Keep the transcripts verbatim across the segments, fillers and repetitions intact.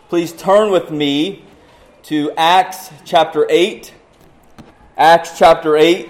Please turn with me to Acts chapter eight. Acts chapter eight.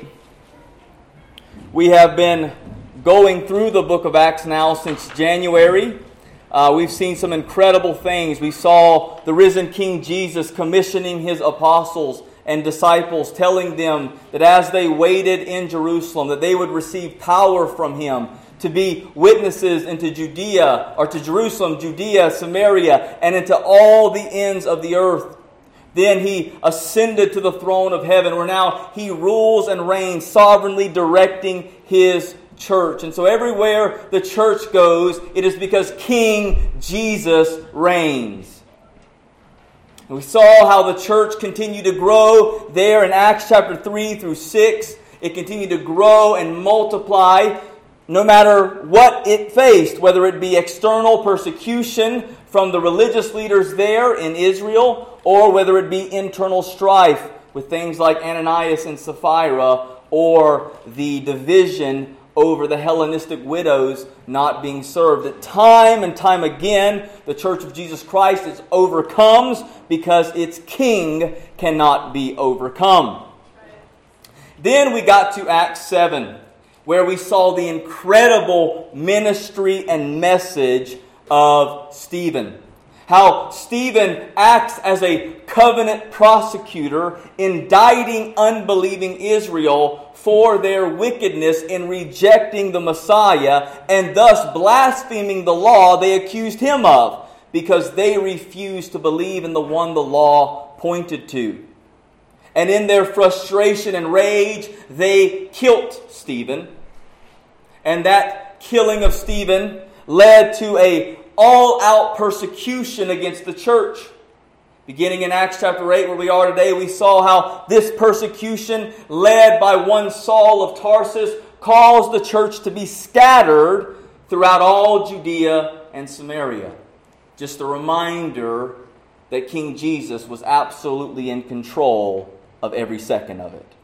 We have been going through the book of Acts now since January. Uh, we've seen some incredible things. We saw the risen King Jesus commissioning his apostles and disciples, telling them that as they waited in Jerusalem, that they would receive power from him to be witnesses into Judea, or to Jerusalem, Judea, Samaria, and into all the ends of the earth. Then he ascended to the throne of heaven, where now he rules and reigns, sovereignly directing his church. And so everywhere the church goes, it is because King Jesus reigns. And we saw how the church continued to grow there in Acts chapter three through six. It continued to grow and multiply no matter what it faced, whether it be external persecution from the religious leaders there in Israel, or whether it be internal strife with things like Ananias and Sapphira, or the division over the Hellenistic widows not being served. That time and time again, the Church of Jesus Christ is overcomes because its King cannot be overcome. Then we got to Acts seven, where we saw the incredible ministry and message of Stephen. How Stephen acts as a covenant prosecutor, indicting unbelieving Israel for their wickedness in rejecting the Messiah and thus blaspheming the law they accused him of, because they refused to believe in the one the law pointed to. And in their frustration and rage, they killed Stephen. And that killing of Stephen led to a all-out persecution against the church. Beginning in Acts chapter eight, where we are today, we saw how this persecution, led by one Saul of Tarsus, caused the church to be scattered throughout all Judea and Samaria. Just a reminder that King Jesus was absolutely in control of every second of it.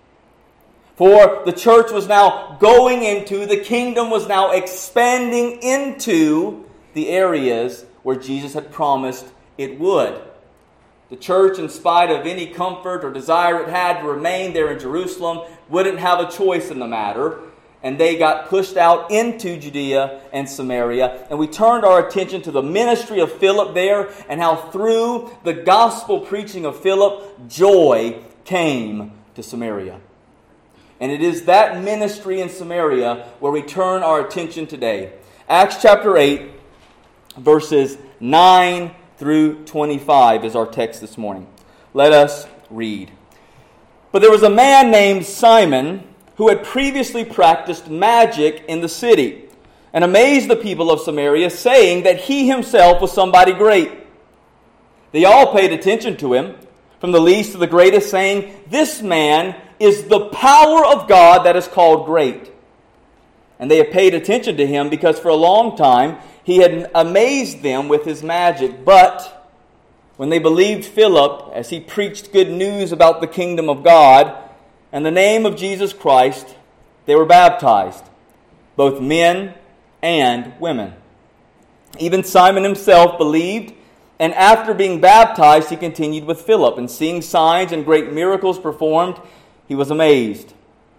For the church was now going into, the kingdom was now expanding into the areas where Jesus had promised it would. The church, in spite of any comfort or desire it had to remain there in Jerusalem, wouldn't have a choice in the matter. And they got pushed out into Judea and Samaria. And we turned our attention to the ministry of Philip there, and how through the gospel preaching of Philip, joy came to Samaria. And it is that ministry in Samaria where we turn our attention today. Acts chapter eight, verses nine through twenty-five is our text this morning. Let us read. But there was a man named Simon who had previously practiced magic in the city and amazed the people of Samaria, saying that he himself was somebody great. They all paid attention to him, from the least to the greatest, saying, "This man is the power of God that is called great." And they had paid attention to him because for a long time he had amazed them with his magic. But when they believed Philip as he preached good news about the kingdom of God and the name of Jesus Christ, they were baptized, both men and women. Even Simon himself believed, and after being baptized, he continued with Philip, and seeing signs and great miracles performed, he was amazed.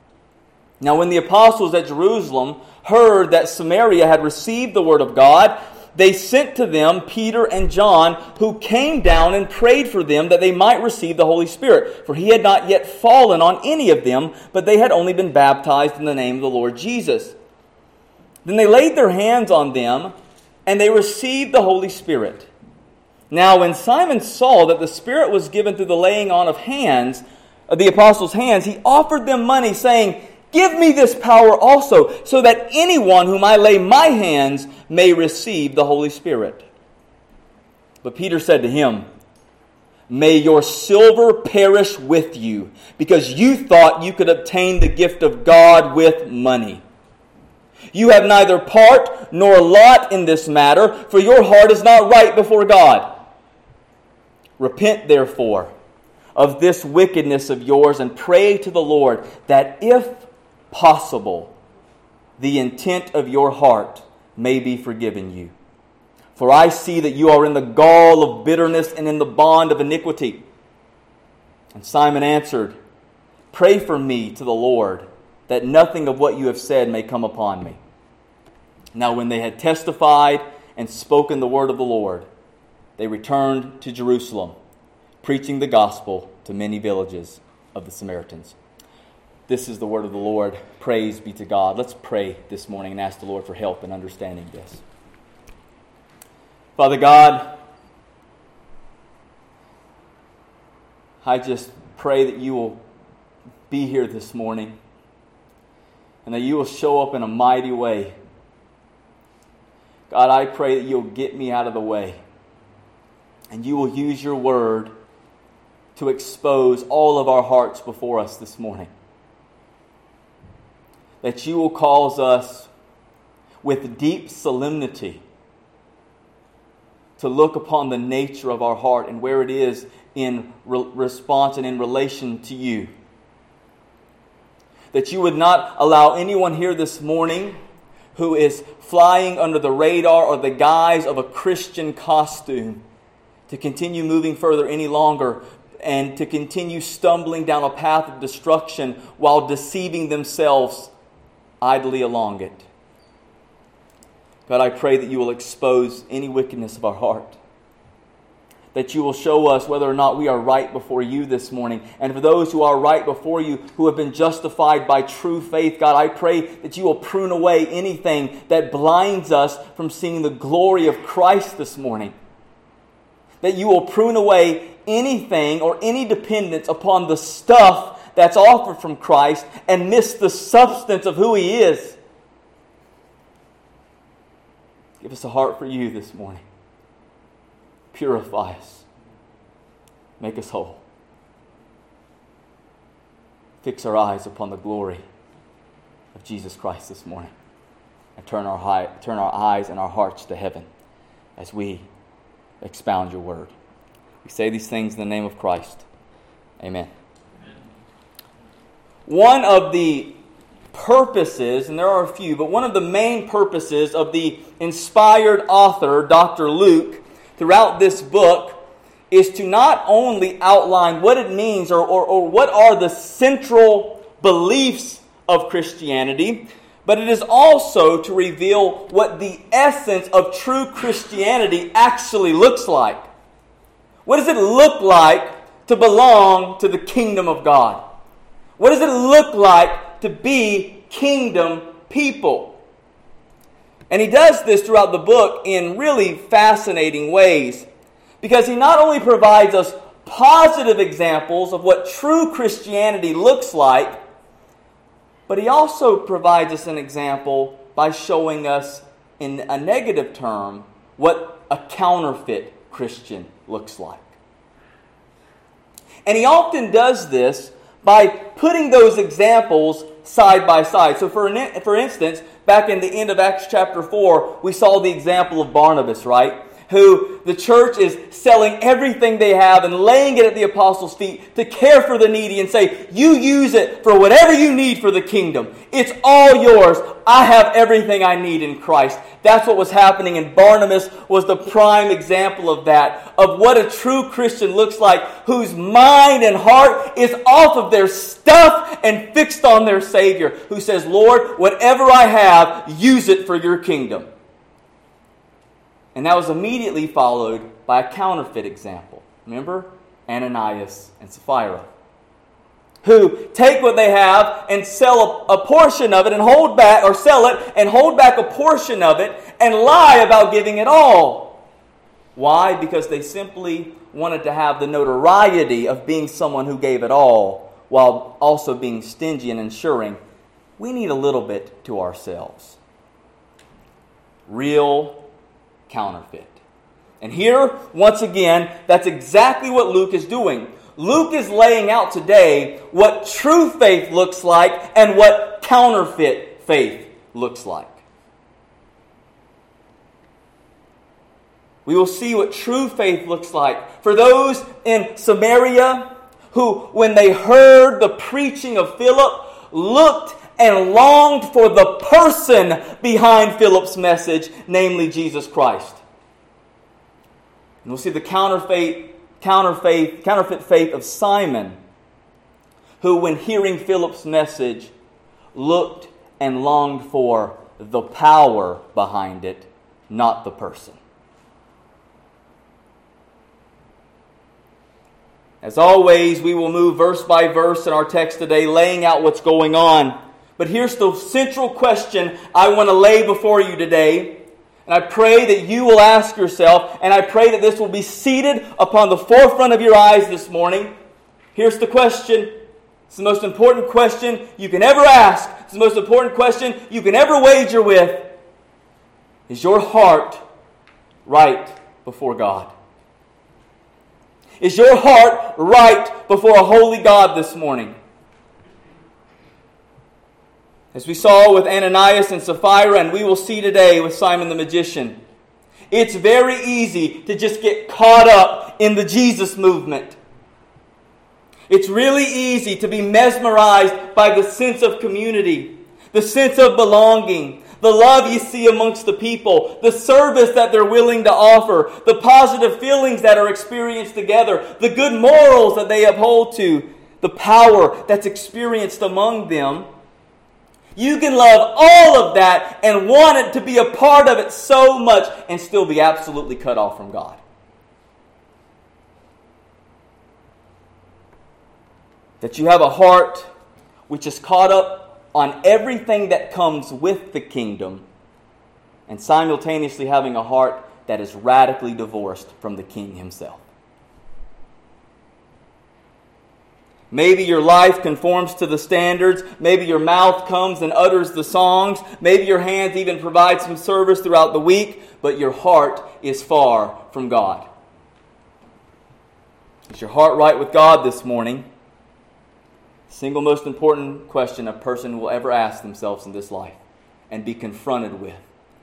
Now when the apostles at Jerusalem heard that Samaria had received the word of God, they sent to them Peter and John, who came down and prayed for them that they might receive the Holy Spirit. For he had not yet fallen on any of them, but they had only been baptized in the name of the Lord Jesus. Then they laid their hands on them, and they received the Holy Spirit. Now when Simon saw that the Spirit was given through the laying on of hands, of the apostles' hands, he offered them money, saying, "Give me this power also, so that anyone whom I lay my hands may receive the Holy Spirit." But Peter said to him, "May your silver perish with you, because you thought you could obtain the gift of God with money. You have neither part nor lot in this matter, for your heart is not right before God. Repent, therefore, of this wickedness of yours, and pray to the Lord that, if possible, the intent of your heart may be forgiven you. For I see that you are in the gall of bitterness and in the bond of iniquity. And Simon answered, Pray for me to the Lord, that nothing of what you have said may come upon me. Now when they had testified and spoken the word of the Lord, they returned to Jerusalem, preaching the gospel to many villages of the Samaritans. This is the word of the Lord. Praise be to God. Let's pray this morning and ask the Lord for help in understanding this. Father God, I just pray that you will be here this morning and that you will show up in a mighty way. God, I pray that you'll get me out of the way and you will use your word to expose all of our hearts before us this morning. That you will cause us with deep solemnity to look upon the nature of our heart and where it is in re- response and in relation to you. That you would not allow anyone here this morning who is flying under the radar or the guise of a Christian costume to continue moving further any longer and to continue stumbling down a path of destruction while deceiving themselves idly along it. God, I pray that you will expose any wickedness of our heart. That you will show us whether or not we are right before you this morning. And for those who are right before you, who have been justified by true faith, God, I pray that you will prune away anything that blinds us from seeing the glory of Christ this morning. That you will prune away anything or any dependence upon the stuff that's offered from Christ and miss the substance of who He is. Give us a heart for you this morning. Purify us. Make us whole. Fix our eyes upon the glory of Jesus Christ this morning. And turn our, high, turn our eyes and our hearts to heaven as we expound your word. We say these things in the name of Christ. Amen. Amen. One of the purposes, and there are a few, but one of the main purposes of the inspired author, Doctor Luke, throughout this book is to not only outline what it means or, or, or what are the central beliefs of Christianity, but it is also to reveal what the essence of true Christianity actually looks like. What does it look like to belong to the kingdom of God? What does it look like to be kingdom people? And he does this throughout the book in really fascinating ways, because he not only provides us positive examples of what true Christianity looks like, but he also provides us an example by showing us in a negative term what a counterfeit Christian looks like. And he often does this by putting those examples side by side. So for, an, for instance, back in the end of Acts chapter four, we saw the example of Barnabas, right? Who the church is selling everything they have and laying it at the apostles' feet to care for the needy and say, you use it for whatever you need for the kingdom. It's all yours. I have everything I need in Christ. That's what was happening, and Barnabas was the prime example of that, of what a true Christian looks like, whose mind and heart is off of their stuff and fixed on their Savior, who says, Lord, whatever I have, use it for your kingdom. And that was immediately followed by a counterfeit example. Remember? Ananias and Sapphira, who take what they have and sell a, a portion of it and hold back, or sell it and hold back a portion of it and lie about giving it all. Why? Because they simply wanted to have the notoriety of being someone who gave it all, while also being stingy and ensuring we need a little bit to ourselves. Real counterfeit. And here, once again, that's exactly what Luke is doing. Luke is laying out today what true faith looks like and what counterfeit faith looks like. We will see what true faith looks like for those in Samaria who, when they heard the preaching of Philip, looked and longed for the person behind Philip's message, namely Jesus Christ. And we'll see the counterfeit, counterfeit, counterfeit faith of Simon, who, when hearing Philip's message, looked and longed for the power behind it, not the person. As always, we will move verse by verse in our text today, laying out what's going on. But here's the central question I want to lay before you today. And I pray that you will ask yourself, and I pray that this will be seated upon the forefront of your eyes this morning. Here's the question. It's the most important question you can ever ask. It's the most important question you can ever wager with. Is your heart right before God? Is your heart right before a holy God this morning? As we saw with Ananias and Sapphira, and we will see today with Simon the magician, it's very easy to just get caught up in the Jesus movement. It's really easy to be mesmerized by the sense of community, the sense of belonging, the love you see amongst the people, the service that they're willing to offer, the positive feelings that are experienced together, the good morals that they uphold to, the power that's experienced among them. You can love all of that and want it to be a part of it so much and still be absolutely cut off from God. That you have a heart which is caught up on everything that comes with the kingdom, and simultaneously having a heart that is radically divorced from the King himself. Maybe your life conforms to the standards. Maybe your mouth comes and utters the songs. Maybe your hands even provide some service throughout the week, but your heart is far from God. Is your heart right with God this morning? Single most important question a person will ever ask themselves in this life and be confronted with.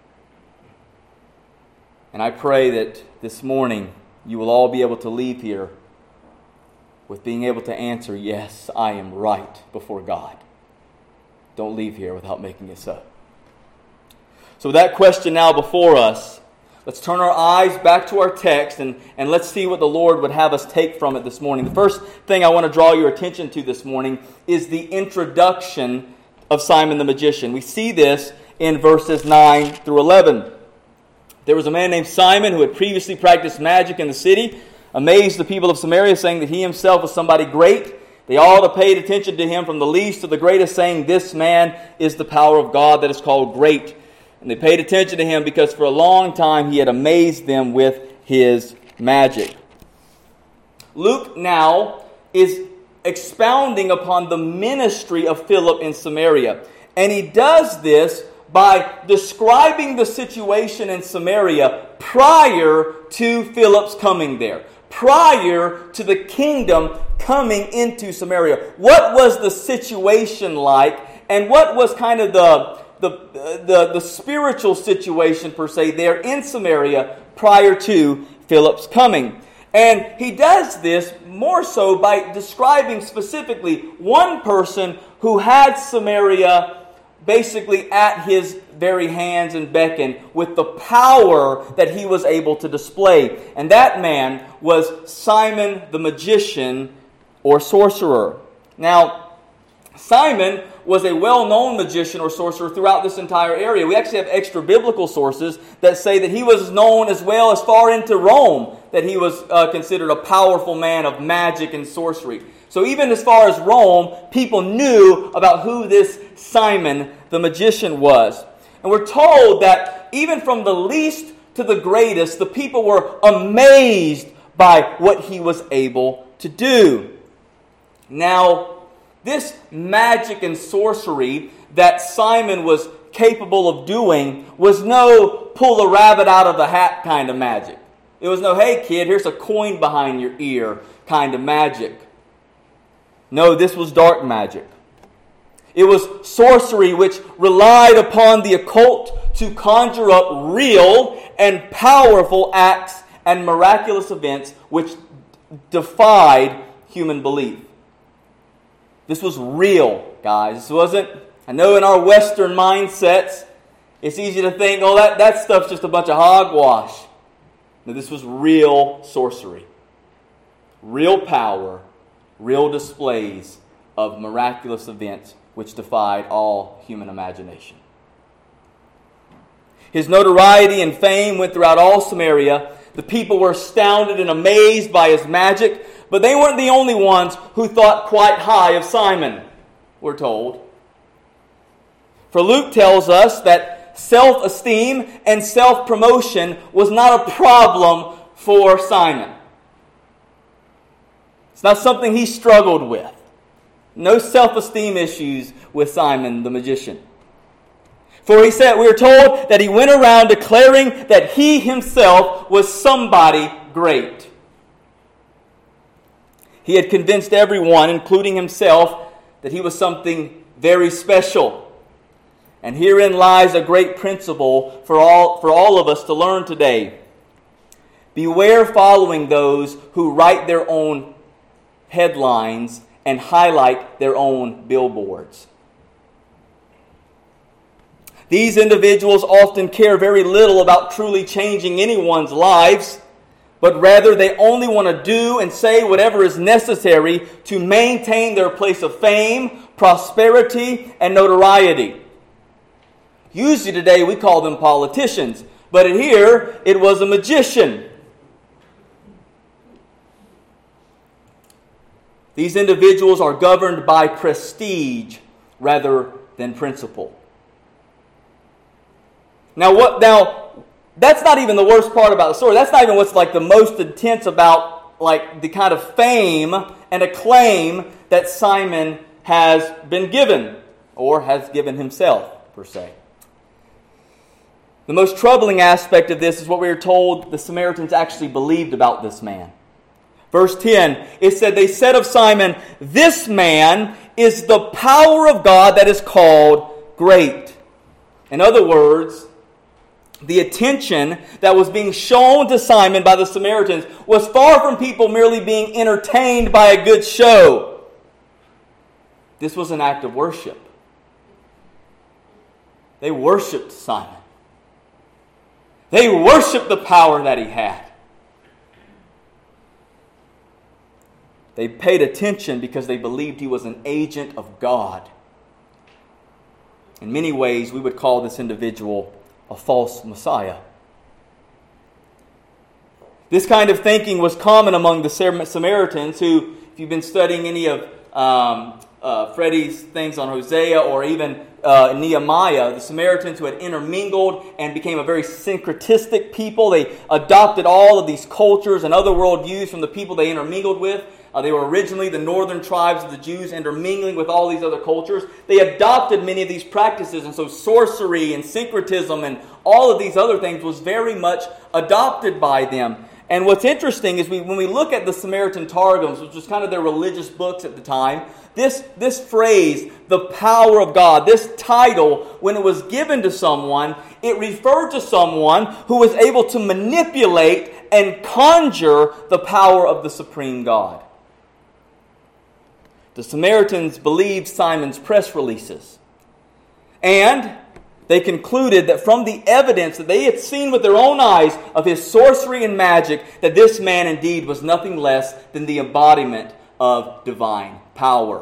And I pray that this morning you will all be able to leave here with being able to answer, yes, I am right before God. Don't leave here without making it so. So with that question now before us, let's turn our eyes back to our text and, and let's see what the Lord would have us take from it this morning. The first thing I want to draw your attention to this morning is the introduction of Simon the magician. We see this in verses nine through eleven. There was a man named Simon who had previously practiced magic in the city, amazed the people of Samaria, saying that he himself was somebody great. They all paid attention to him from the least to the greatest, saying, "This man is the power of God that is called great." And they paid attention to him because for a long time he had amazed them with his magic. Luke now is expounding upon the ministry of Philip in Samaria. And he does this by describing the situation in Samaria prior to Philip's coming there. Prior to the kingdom coming into Samaria. What was the situation like? And what was kind of the... The, the, the spiritual situation, per se, there in Samaria prior to Philip's coming. And he does this more so by describing specifically one person who had Samaria basically at his very hands and beckon with the power that he was able to display. And that man was Simon the magician or sorcerer. Now, Simon was a well-known magician or sorcerer throughout this entire area. We actually have extra biblical sources that say that he was known as well as far into Rome, that he was uh, considered a powerful man of magic and sorcery. So even as far as Rome, people knew about who this Simon the magician was. And we're told that even from the least to the greatest, the people were amazed by what he was able to do. Now, this magic and sorcery that Simon was capable of doing was no pull a rabbit out of the hat kind of magic. It was no, hey kid, here's a coin behind your ear kind of magic. No, this was dark magic. It was sorcery which relied upon the occult to conjure up real and powerful acts and miraculous events which defied human belief. This was real, guys. This wasn't, I know in our Western mindsets, it's easy to think, oh, that, that stuff's just a bunch of hogwash. Now, this was real sorcery, real power, real displays of miraculous events which defied all human imagination. His notoriety and fame went throughout all Samaria. The people were astounded and amazed by his magic, but they weren't the only ones who thought quite high of Simon, we're told. For Luke tells us that self-esteem and self-promotion was not a problem for Simon. It's not something he struggled with. No self-esteem issues with Simon the magician. For he said, we are told that he went around declaring that he himself was somebody great. He had convinced everyone, including himself, that he was something very special. And herein lies a great principle for all, for all of us to learn today. Beware following those who write their own headlines and highlight their own billboards. These individuals often care very little about truly changing anyone's lives, but rather they only want to do and say whatever is necessary to maintain their place of fame, prosperity, and notoriety. Usually today we call them politicians, but here it was a magician. These individuals are governed by prestige rather than principle. Now, what? Now, that's not even the worst part about the story. That's not even what's like the most intense about like the kind of fame and acclaim that Simon has been given, or has given himself, per se. The most troubling aspect of this is what we are told the Samaritans actually believed about this man. Verse ten, it said, they said of Simon, this man is the power of God that is called great. In other words, the attention that was being shown to Simon by the Samaritans was far from people merely being entertained by a good show. This was an act of worship. They worshipped Simon. They worshipped the power that he had. They paid attention because they believed he was an agent of God. In many ways, we would call this individual a false Messiah. This kind of thinking was common among the Samaritans who, if you've been studying any of um, uh, Freddie's things on Hosea or even uh, Nehemiah, the Samaritans who had intermingled and became a very syncretistic people. They adopted all of these cultures and other worldviews from the people they intermingled with. Uh, they were originally the northern tribes of the Jews intermingling with all these other cultures. They adopted many of these practices, and so sorcery and syncretism and all of these other things was very much adopted by them. And what's interesting is we, when we look at the Samaritan Targums, which was kind of their religious books at the time, this, this phrase, the power of God, this title, when it was given to someone, it referred to someone who was able to manipulate and conjure the power of the supreme God. The Samaritans believed Simon's press releases. And they concluded that from the evidence that they had seen with their own eyes of his sorcery and magic, that this man indeed was nothing less than the embodiment of divine power.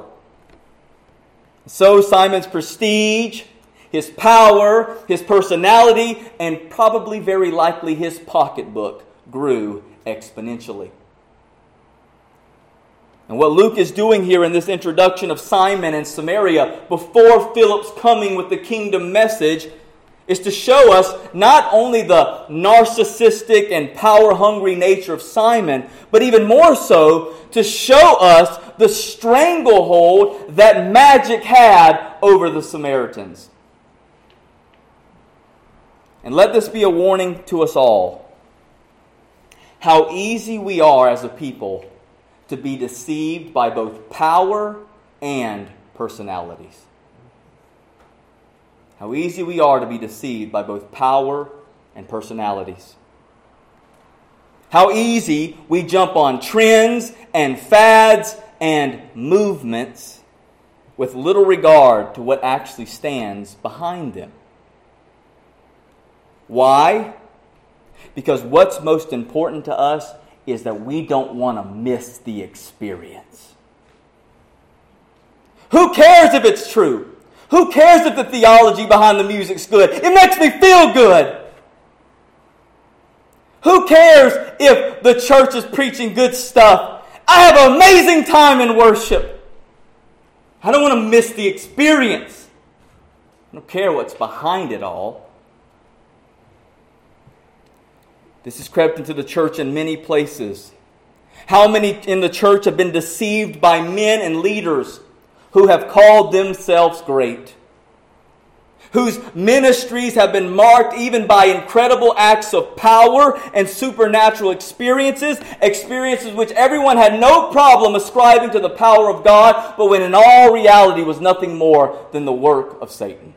So Simon's prestige, his power, his personality, and probably very likely his pocketbook grew exponentially. And what Luke is doing here in this introduction of Simon and Samaria before Philip's coming with the kingdom message is to show us not only the narcissistic and power-hungry nature of Simon, but even more so to show us the stranglehold that magic had over the Samaritans. And let this be a warning to us all. How easy we are as a people to be deceived by both power and personalities. How easy we are to be deceived by both power and personalities. How easy we jump on trends and fads and movements with little regard to what actually stands behind them. Why? Because what's most important to us is that we don't want to miss the experience. Who cares if it's true? Who cares if the theology behind the music's good? It makes me feel good. Who cares if the church is preaching good stuff? I have an amazing time in worship. I don't want to miss the experience. I don't care what's behind it all. This has crept into the church in many places. How many in the church have been deceived by men and leaders who have called themselves great, whose ministries have been marked even by incredible acts of power and supernatural experiences, experiences which everyone had no problem ascribing to the power of God, but when in all reality was nothing more than the work of Satan?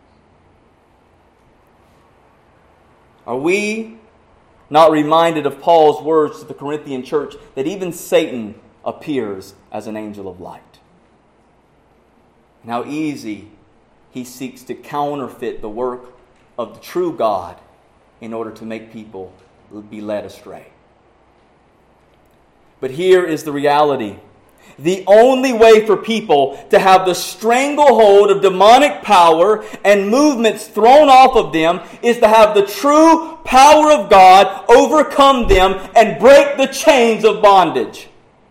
Are we not reminded of Paul's words to the Corinthian church that even Satan appears as an angel of light? And how easy he seeks to counterfeit the work of the true God in order to make people be led astray. But here is the reality. The only way for people to have the stranglehold of demonic power and movements thrown off of them is to have the true power of God overcome them and break the chains of bondage.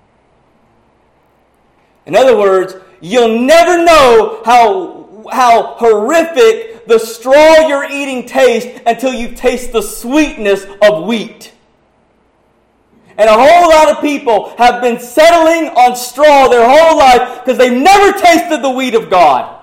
In other words, you'll never know how, how horrific the straw you're eating tastes until you taste the sweetness of wheat. And a whole lot of people have been settling on straw their whole life because they've never tasted the wheat of God.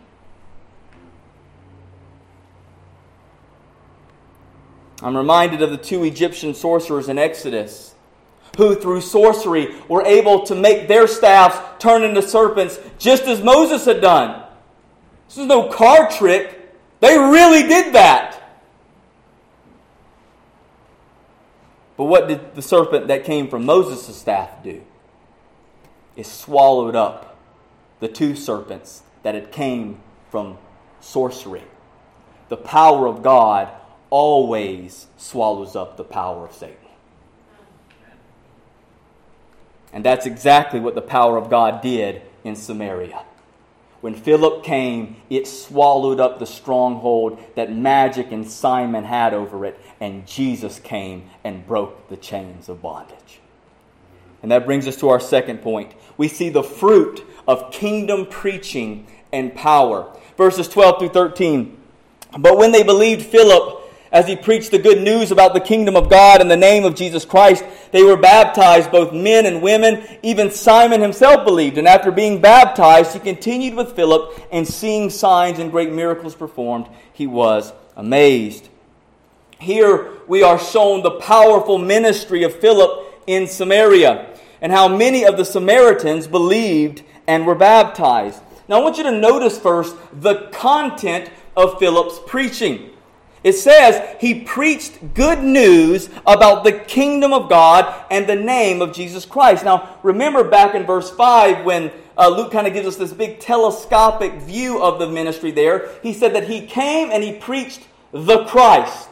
I'm reminded of the two Egyptian sorcerers in Exodus, who through sorcery were able to make their staffs turn into serpents just as Moses had done. This is no card trick. They really did that. But what did the serpent that came from Moses' staff do? It swallowed up the two serpents that had came from sorcery. The power of God always swallows up the power of Satan. And that's exactly what the power of God did in Samaria. When Philip came, it swallowed up the stronghold that magic and Simon had over it, and Jesus came and broke the chains of bondage. And that brings us to our second point. We see the fruit of kingdom preaching and power. Verses twelve through thirteen. But when they believed Philip as he preached the good news about the kingdom of God in the name of Jesus Christ, they were baptized, both men and women. Even Simon himself believed. And after being baptized, he continued with Philip, and seeing signs and great miracles performed, he was amazed. Here we are shown the powerful ministry of Philip in Samaria, and how many of the Samaritans believed and were baptized. Now I want you to notice first the content of Philip's preaching. It says he preached good news about the kingdom of God and the name of Jesus Christ. Now, remember back in verse five when uh, Luke kind of gives us this big telescopic view of the ministry there. He said that he came and he preached the Christ.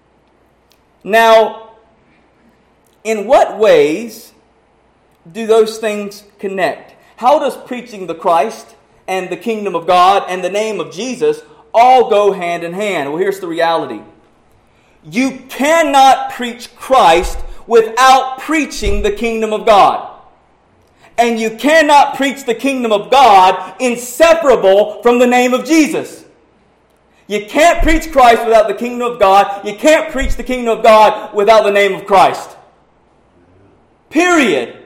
Now, in what ways do those things connect? How does preaching the Christ and the kingdom of God and the name of Jesus all go hand in hand? Well, here's the reality. You cannot preach Christ without preaching the kingdom of God. And you cannot preach the kingdom of God inseparable from the name of Jesus. You can't preach Christ without the kingdom of God. You can't preach the kingdom of God without the name of Christ. Period.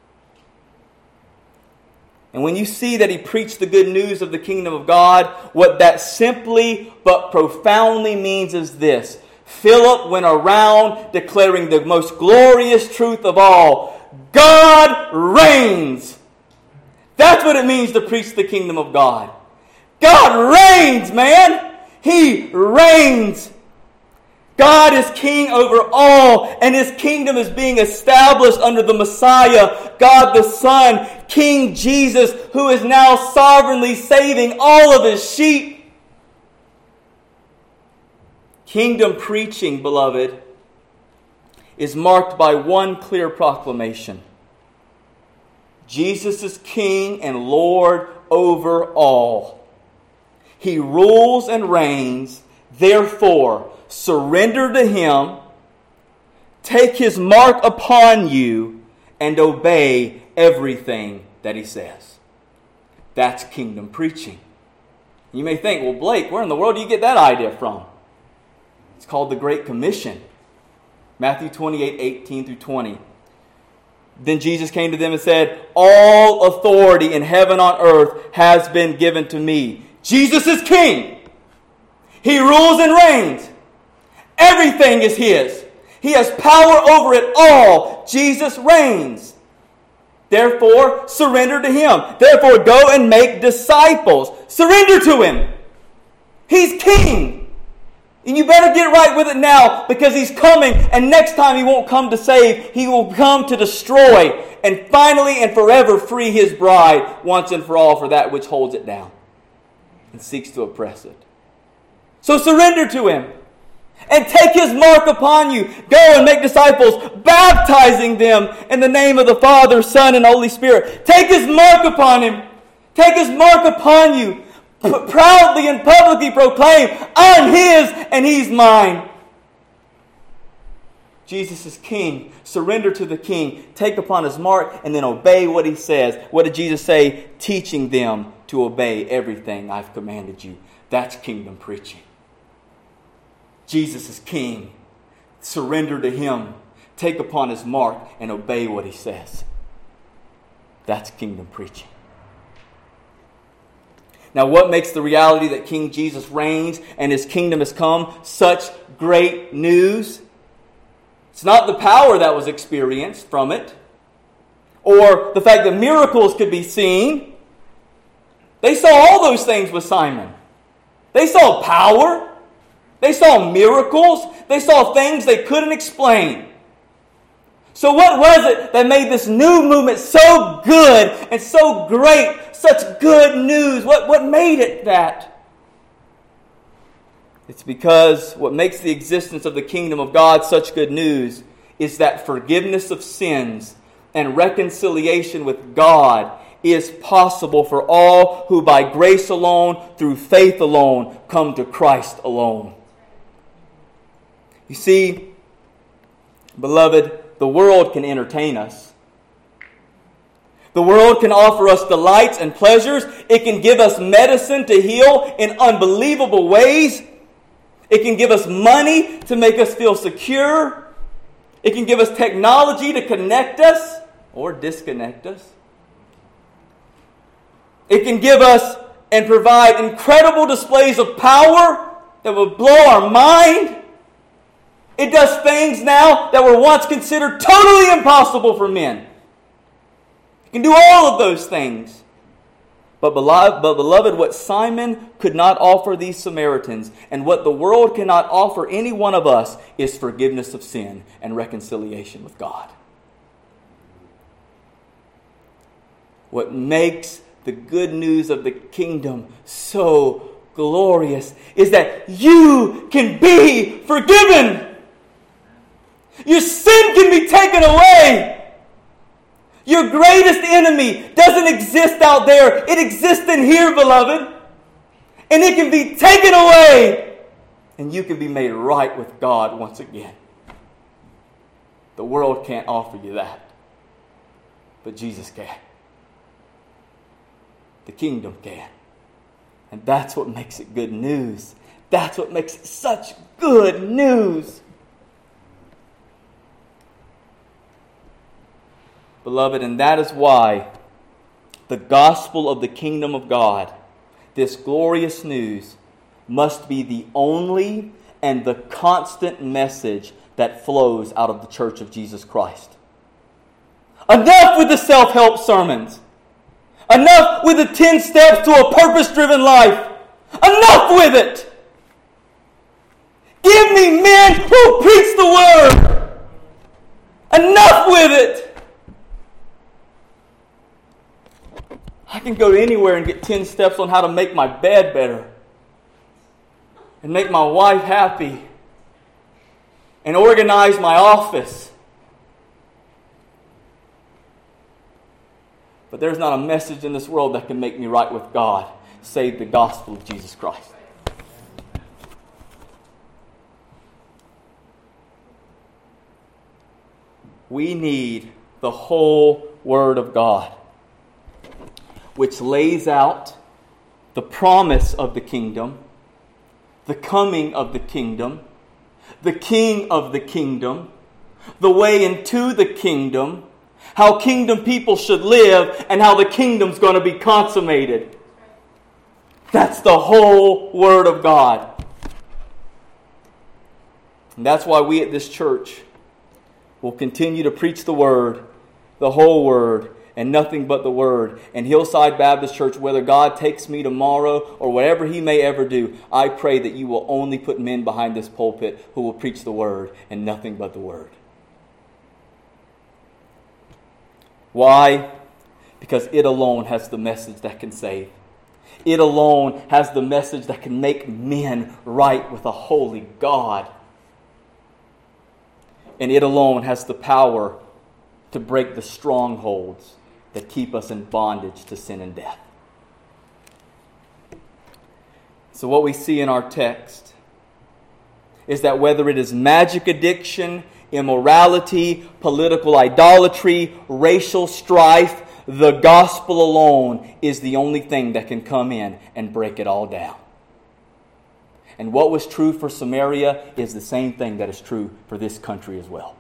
And when you see that he preached the good news of the kingdom of God, what that simply but profoundly means is this. Philip went around declaring the most glorious truth of all. God reigns. That's what it means to preach the kingdom of God. God reigns, man. He reigns. God is king over all, and his kingdom is being established under the Messiah, God the Son, King Jesus, who is now sovereignly saving all of his sheep. Kingdom preaching, beloved, is marked by one clear proclamation. Jesus is King and Lord over all. He rules and reigns. Therefore, surrender to Him, take His mark upon you, and obey everything that He says. That's kingdom preaching. You may think, well, Blake, where in the world do you get that idea from? It's called the Great Commission. Matthew twenty-eight, eighteen through twenty. Then Jesus came to them and said, all authority in heaven and on earth has been given to me. Jesus is King. He rules and reigns. Everything is His. He has power over it all. Jesus reigns. Therefore, surrender to Him. Therefore, go and make disciples. Surrender to Him. He's King. And you better get right with it now, because He's coming, and next time He won't come to save. He will come to destroy and finally and forever free His bride once and for all for that which holds it down and seeks to oppress it. So surrender to Him and take His mark upon you. Go and make disciples, baptizing them in the name of the Father, Son, and Holy Spirit. Take His mark upon Him. Take His mark upon you. P- proudly and publicly proclaim, I'm His and He's mine. Jesus is King. Surrender to the King. Take upon His mark and then obey what He says. What did Jesus say? Teaching them to obey everything I've commanded you. That's kingdom preaching. Jesus is King. Surrender to Him. Take upon His mark and obey what He says. That's kingdom preaching. Now, what makes the reality that King Jesus reigns and His kingdom has come such great news? It's not the power that was experienced from it, or the fact that miracles could be seen. They saw all those things with Simon. They saw power. They saw miracles. They saw things they couldn't explain. So what was it that made this new movement so good and so great, such good news? What, what made it that? It's because what makes the existence of the kingdom of God such good news is that forgiveness of sins and reconciliation with God is possible for all who by grace alone, through faith alone, come to Christ alone. You see, beloved, the world can entertain us. The world can offer us delights and pleasures. It can give us medicine to heal in unbelievable ways. It can give us money to make us feel secure. It can give us technology to connect us or disconnect us. It can give us and provide incredible displays of power that will blow our mind. It does things now that were once considered totally impossible for men. It can do all of those things. But beloved, but beloved, what Simon could not offer these Samaritans, and what the world cannot offer any one of us, is forgiveness of sin and reconciliation with God. What makes the good news of the kingdom so glorious is that you can be forgiven. Your sin can be taken away. Your greatest enemy doesn't exist out there. It exists in here, beloved. And it can be taken away. And you can be made right with God once again. The world can't offer you that. But Jesus can. The kingdom can. And that's what makes it good news. That's what makes it such good news. Beloved, and that is why the gospel of the kingdom of God, this glorious news, must be the only and the constant message that flows out of the church of Jesus Christ. Enough with the self-help sermons. Enough with the ten steps to a purpose-driven life. Enough with it. Give me men who preach the word. Enough with it. I can go anywhere and get ten steps on how to make my bed better and make my wife happy and organize my office. But there's not a message in this world that can make me right with God, save the gospel of Jesus Christ. We need the whole Word of God, which lays out the promise of the kingdom, the coming of the kingdom, the king of the kingdom, the way into the kingdom, how kingdom people should live, and how the kingdom's going to be consummated. That's the whole Word of God. And that's why we at this church will continue to preach the Word, the whole Word, and nothing but the Word. And Hillside Baptist Church, whether God takes me tomorrow or whatever He may ever do, I pray that you will only put men behind this pulpit who will preach the Word and nothing but the Word. Why? Because it alone has the message that can save. It alone has the message that can make men right with a holy God. And it alone has the power to break the strongholds that keep us in bondage to sin and death. So what we see in our text is that whether it is magic addiction, immorality, political idolatry, racial strife, the gospel alone is the only thing that can come in and break it all down. And what was true for Samaria is the same thing that is true for this country as well.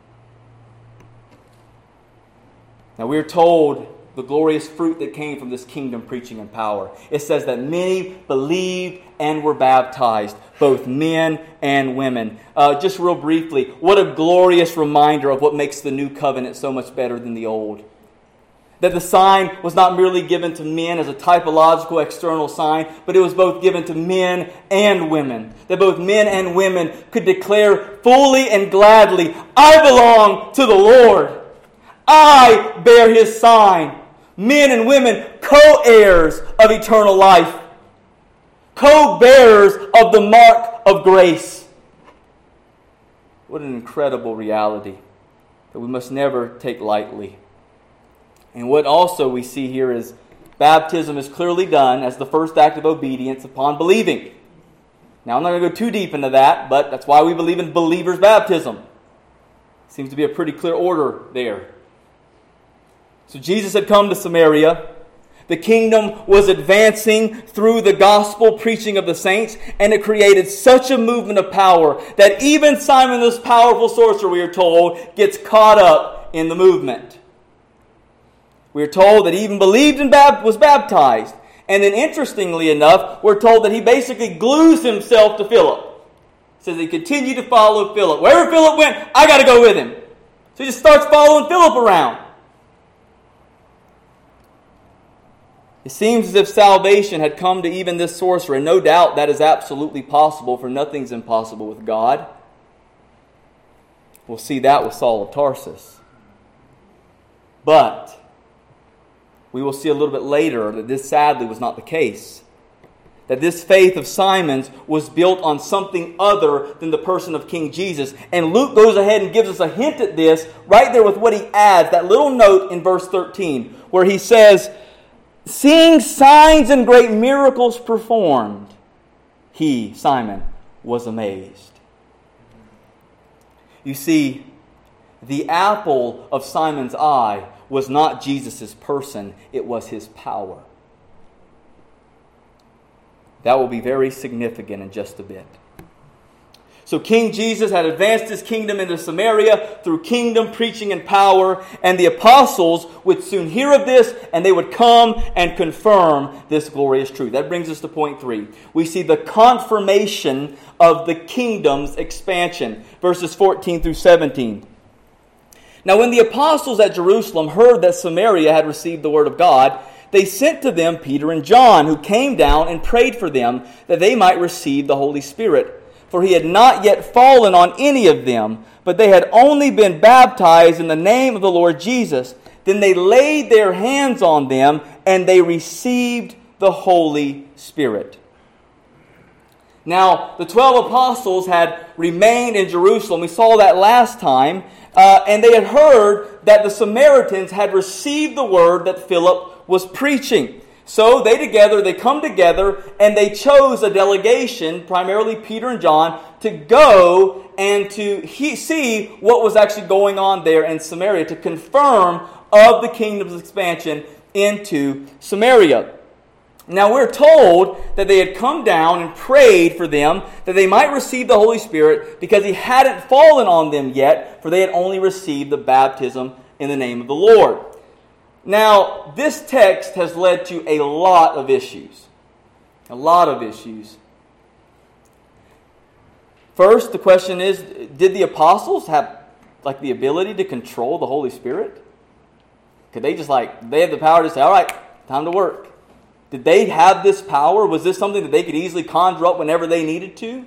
Now we are told the glorious fruit that came from this kingdom preaching and power. It says that many believed and were baptized, both men and women. Uh, just real briefly, what a glorious reminder of what makes the new covenant so much better than the old. That the sign was not merely given to men as a typological external sign, but it was both given to men and women. That both men and women could declare fully and gladly, I belong to the Lord. I bear His sign. Men and women, co-heirs of eternal life. Co-bearers of the mark of grace. What an incredible reality that we must never take lightly. And what also we see here is baptism is clearly done as the first act of obedience upon believing. Now I'm not going to go too deep into that, but that's why we believe in believer's baptism. Seems to be a pretty clear order there. So Jesus had come to Samaria. The kingdom was advancing through the gospel preaching of the saints, and it created such a movement of power that even Simon, this powerful sorcerer, we are told, gets caught up in the movement. We are told that he even believed and was baptized. And then interestingly enough, we're told that he basically glues himself to Philip. It says he continued to follow Philip. Wherever Philip went, I got to go with him. So he just starts following Philip around. It seems as if salvation had come to even this sorcerer. And no doubt that is absolutely possible, for nothing's impossible with God. We'll see that with Saul of Tarsus. But we will see a little bit later that this sadly was not the case. That this faith of Simon's was built on something other than the person of King Jesus. And Luke goes ahead and gives us a hint at this right there with what he adds, that little note in verse thirteen, where he says, seeing signs and great miracles performed, he, Simon, was amazed. You see, the apple of Simon's eye was not Jesus' person, it was His power. That will be very significant in just a bit. So King Jesus had advanced His kingdom into Samaria through kingdom preaching and power, and the apostles would soon hear of this, and they would come and confirm this glorious truth. That brings us to point three. We see the confirmation of the kingdom's expansion. Verses fourteen through seventeen. Now when the apostles at Jerusalem heard that Samaria had received the word of God, they sent to them Peter and John, who came down and prayed for them that they might receive the Holy Spirit. For he had not yet fallen on any of them, but they had only been baptized in the name of the Lord Jesus. Then they laid their hands on them, and they received the Holy Spirit. Now, the twelve apostles had remained in Jerusalem. We saw that last time. Uh, and they had heard that the Samaritans had received the word that Philip was preaching. So they together, they come together, and they chose a delegation, primarily Peter and John, to go and to he- see what was actually going on there in Samaria, to confirm of the kingdom's expansion into Samaria. Now we're told that they had come down and prayed for them that they might receive the Holy Spirit because He hadn't fallen on them yet, for they had only received the baptism in the name of the Lord. Now this text has led to a lot of issues. A lot of issues. First, the question is, did the apostles have like the ability to control the Holy Spirit? Could they just like, they have the power to say, all right, time to work? Did they have this power? Was this something that they could easily conjure up whenever they needed to?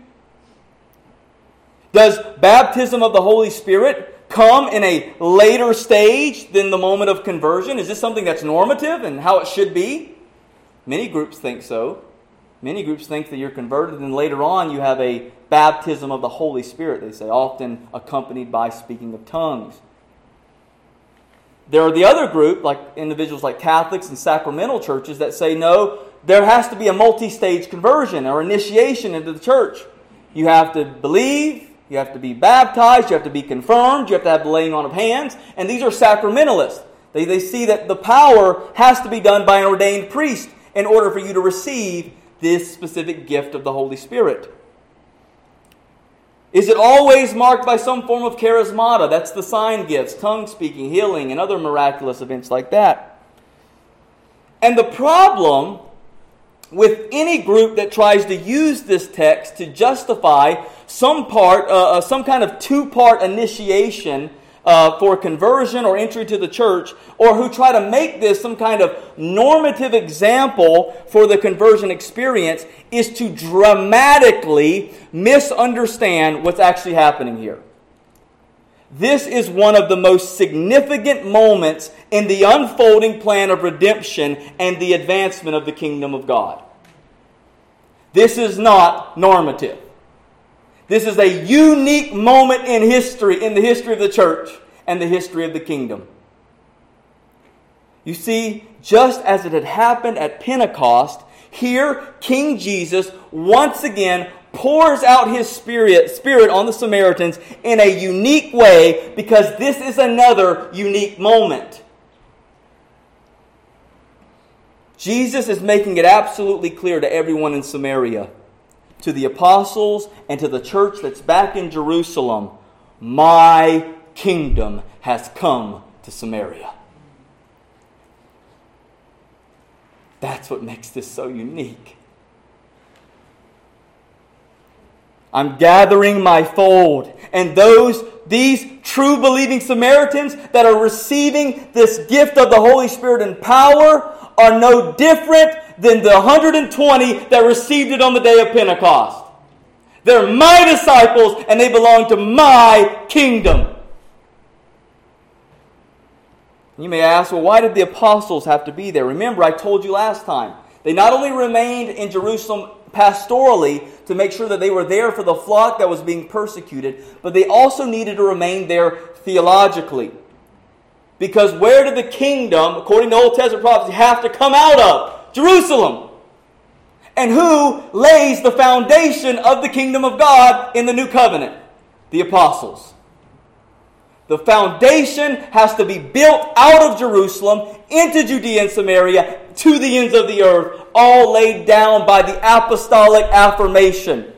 Does baptism of the Holy Spirit come in a later stage than the moment of conversion? Is this something that's normative and how it should be? Many groups think so. Many groups think that you're converted and later on you have a baptism of the Holy Spirit, they say, often accompanied by speaking of tongues. There are the other group, like individuals like Catholics and sacramental churches, that say, no, there has to be a multi-stage conversion or initiation into the church. You have to believe, you have to be baptized, you have to be confirmed, you have to have the laying on of hands, and these are sacramentalists. They, they see that the power has to be done by an ordained priest in order for you to receive this specific gift of the Holy Spirit. Is it always marked by some form of charismata? That's the sign gifts, tongue speaking, healing, and other miraculous events like that. And the problem with any group that tries to use this text to justify some part, uh, some kind of two-part initiation uh, for conversion or entry to the church, or who try to make this some kind of normative example for the conversion experience, is to dramatically misunderstand what's actually happening here. This is one of the most significant moments in the unfolding plan of redemption and the advancement of the kingdom of God. This is not normative. This is a unique moment in history, in the history of the church and the history of the kingdom. You see, just as it had happened at Pentecost, here King Jesus once again pours out His Spirit, Spirit on the Samaritans in a unique way, because this is another unique moment. Jesus is making it absolutely clear to everyone in Samaria, to the apostles and to the church that's back in Jerusalem, my kingdom has come to Samaria. That's what makes this so unique. I'm gathering my fold, and those, these true believing Samaritans that are receiving this gift of the Holy Spirit and power are no different than the one hundred twenty that received it on the day of Pentecost. They're my disciples, and they belong to my kingdom. You may ask, well, why did the apostles have to be there? Remember, I told you last time, they not only remained in Jerusalem pastorally to make sure that they were there for the flock that was being persecuted, but they also needed to remain there theologically. Because where did the kingdom, according to Old Testament prophecy, have to come out of? Jerusalem. And who lays the foundation of the kingdom of God in the new covenant? The apostles. The foundation has to be built out of Jerusalem into Judea and Samaria to the ends of the earth, all laid down by the apostolic affirmation.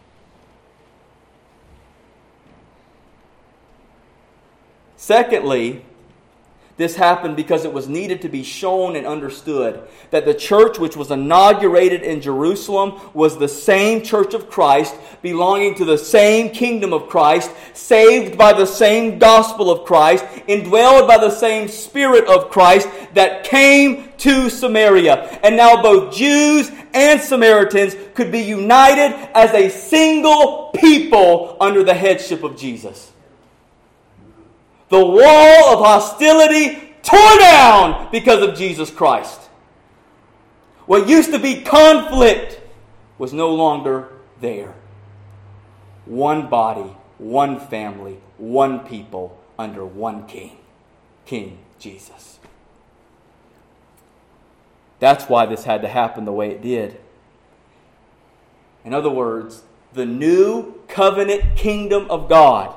Secondly, this happened because it was needed to be shown and understood that the church which was inaugurated in Jerusalem was the same church of Christ, belonging to the same kingdom of Christ, saved by the same gospel of Christ, indwelled by the same Spirit of Christ that came to Samaria. And now both Jews and Samaritans could be united as a single people under the headship of Jesus. The wall of hostility tore down because of Jesus Christ. What used to be conflict was no longer there. One body, one family, one people under one king. King Jesus. That's why this had to happen the way it did. In other words, the new covenant kingdom of God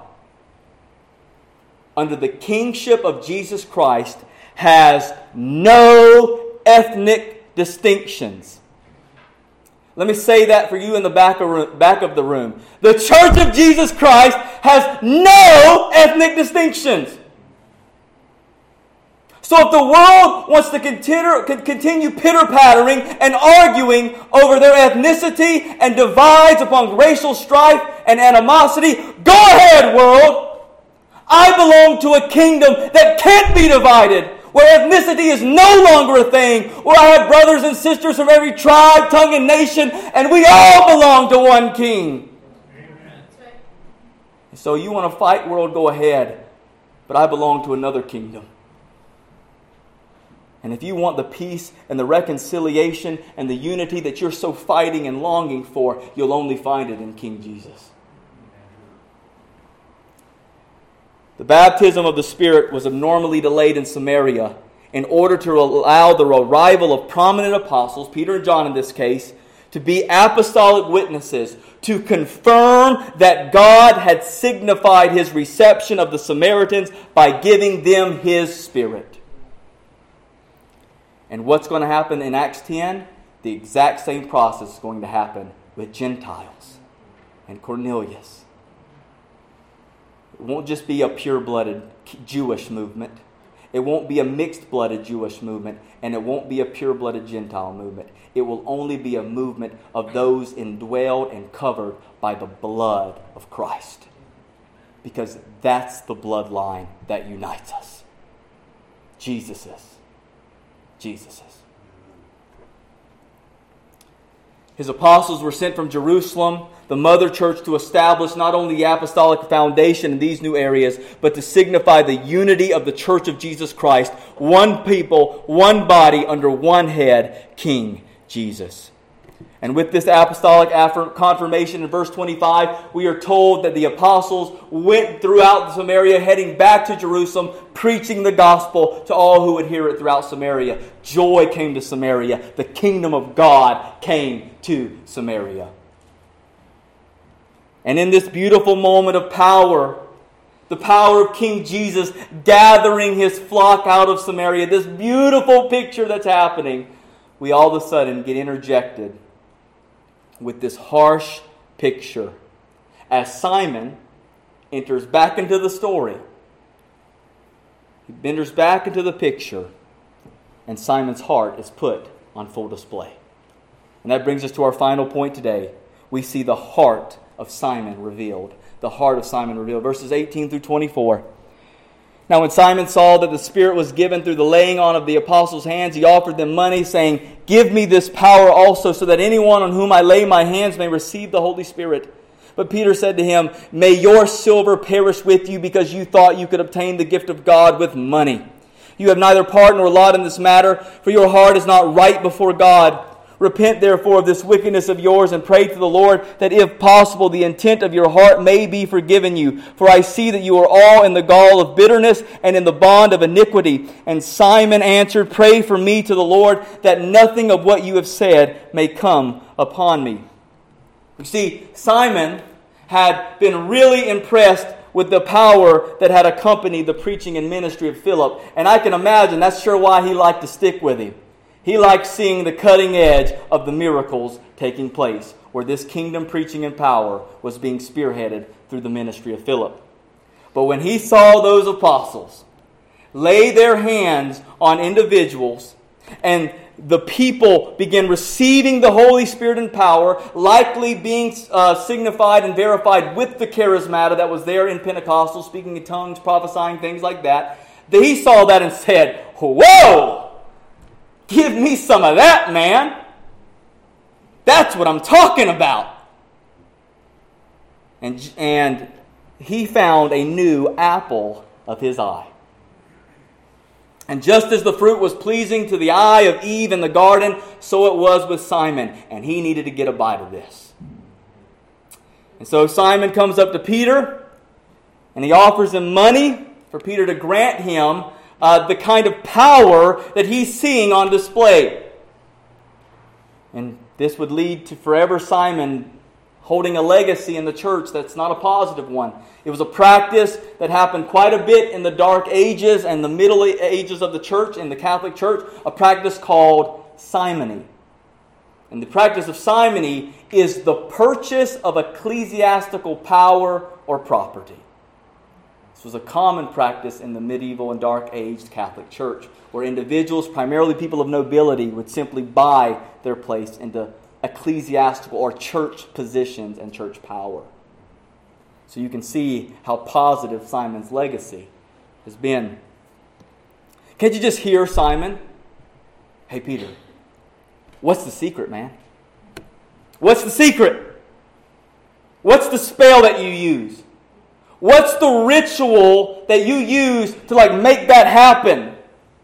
under the kingship of Jesus Christ has no ethnic distinctions. Let me say that for you in the back of, back of the room. The Church of Jesus Christ has no ethnic distinctions. So if the world wants to continue, continue pitter-pattering and arguing over their ethnicity and divides upon racial strife and animosity, go ahead, world! I belong to a kingdom that can't be divided, where ethnicity is no longer a thing, where I have brothers and sisters from every tribe, tongue, and nation, and we all belong to one king. Amen. So you want to fight, world, go ahead, but I belong to another kingdom. And if you want the peace and the reconciliation and the unity that you're so fighting and longing for, you'll only find it in King Jesus. The baptism of the Spirit was abnormally delayed in Samaria in order to allow the arrival of prominent apostles, Peter and John in this case, to be apostolic witnesses, to confirm that God had signified His reception of the Samaritans by giving them His Spirit. And what's going to happen in Acts ten? The exact same process is going to happen with Gentiles and Cornelius. It won't just be a pure-blooded Jewish movement. It won't be a mixed-blooded Jewish movement. And it won't be a pure-blooded Gentile movement. It will only be a movement of those indwelled and covered by the blood of Christ. Because that's the bloodline that unites us. Jesus's. Jesus's. His apostles were sent from Jerusalem, the mother church, to establish not only the apostolic foundation in these new areas, but to signify the unity of the Church of Jesus Christ, one people, one body, under one head, King Jesus. And with this apostolic confirmation in verse twenty-five, we are told that the apostles went throughout Samaria, heading back to Jerusalem, preaching the gospel to all who would hear it throughout Samaria. Joy came to Samaria. The kingdom of God came to Samaria. And in this beautiful moment of power, the power of King Jesus gathering His flock out of Samaria, this beautiful picture that's happening, we all of a sudden get interjected with this harsh picture as Simon enters back into the story. He enters back into the picture, and Simon's heart is put on full display. And that brings us to our final point today. We see the heart of Simon revealed. The heart of Simon revealed. Verses eighteen through twenty-four. Now when Simon saw that the Spirit was given through the laying on of the apostles' hands, he offered them money, saying, "Give me this power also, so that anyone on whom I lay my hands may receive the Holy Spirit." But Peter said to him, "May your silver perish with you, because you thought you could obtain the gift of God with money. You have neither part nor lot in this matter, for your heart is not right before God. Repent therefore of this wickedness of yours, and pray to the Lord that if possible the intent of your heart may be forgiven you. For I see that you are all in the gall of bitterness and in the bond of iniquity." And Simon answered, "Pray for me to the Lord, that nothing of what you have said may come upon me." You see, Simon had been really impressed with the power that had accompanied the preaching and ministry of Philip. And I can imagine that's sure why he liked to stick with him. He liked seeing the cutting edge of the miracles taking place, where this kingdom preaching and power was being spearheaded through the ministry of Philip. But when he saw those apostles lay their hands on individuals, and the people begin receiving the Holy Spirit and power, likely being uh, signified and verified with the charismata that was there in Pentecostal, speaking in tongues, prophesying, things like that, he saw that and said, "Whoa! Give me some of that, man. That's what I'm talking about." And, and he found a new apple of his eye. And just as the fruit was pleasing to the eye of Eve in the garden, so it was with Simon. And he needed to get a bite of this. And so Simon comes up to Peter, and he offers him money for Peter to grant him uh, the kind of power that he's seeing on display. And this would lead to forever Simon holding a legacy in the church that's not a positive one. It was a practice that happened quite a bit in the Dark Ages and the Middle Ages of the church, in the Catholic Church, a practice called simony. And the practice of simony is the purchase of ecclesiastical power or property. This was a common practice in the medieval and Dark Age Catholic Church, where individuals, primarily people of nobility, would simply buy their place into ecclesiastical or church positions and church power. So you can see how positive Simon's legacy has been. Can't you just hear Simon? Hey, Peter, what's the secret, man? What's the secret? What's the spell that you use? What's the ritual that you use to like make that happen?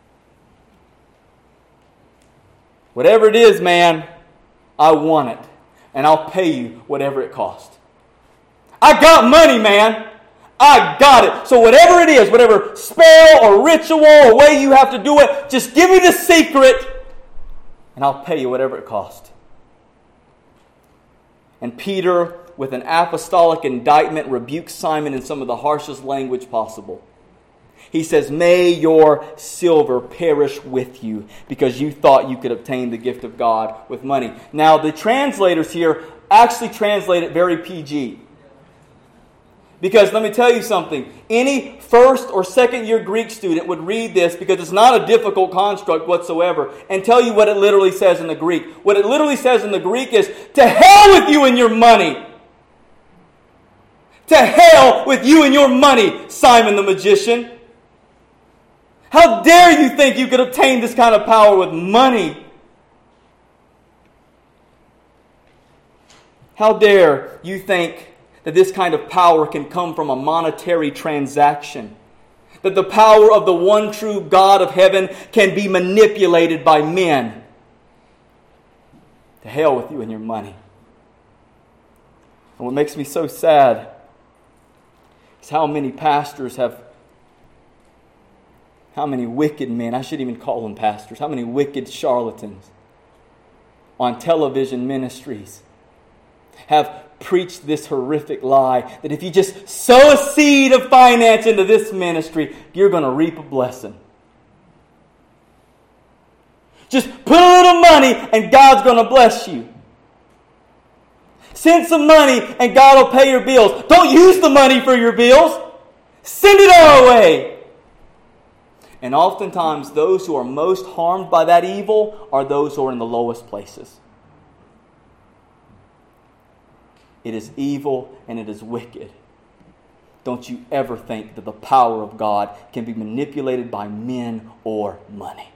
Whatever it is, man, I want it. And I'll pay you whatever it costs. I got money, man. I got it. So whatever it is, whatever spell or ritual or way you have to do it, just give me the secret and I'll pay you whatever it costs. And Peter, with an apostolic indictment, rebukes Simon in some of the harshest language possible. He says, "May your silver perish with you, because you thought you could obtain the gift of God with money." Now, the translators here actually translate it very P G. Because let me tell you something. Any first or second year Greek student would read this, because it's not a difficult construct whatsoever, and tell you what it literally says in the Greek. What it literally says in the Greek is, "To hell with you and your money. To hell with you and your money, Simon the magician. How dare you think you could obtain this kind of power with money? How dare you think that this kind of power can come from a monetary transaction? That the power of the one true God of heaven can be manipulated by men? To hell with you and your money." And what makes me so sad is how many pastors have, how many wicked men, I shouldn't even call them pastors, how many wicked charlatans on television ministries have preached this horrific lie that if you just sow a seed of finance into this ministry, you're going to reap a blessing. Just put a little money and God's going to bless you. Send some money and God will pay your bills. Don't use the money for your bills. Send it our way. And oftentimes those who are most harmed by that evil are those who are in the lowest places. It is evil and it is wicked. Don't you ever think that the power of God can be manipulated by men or money.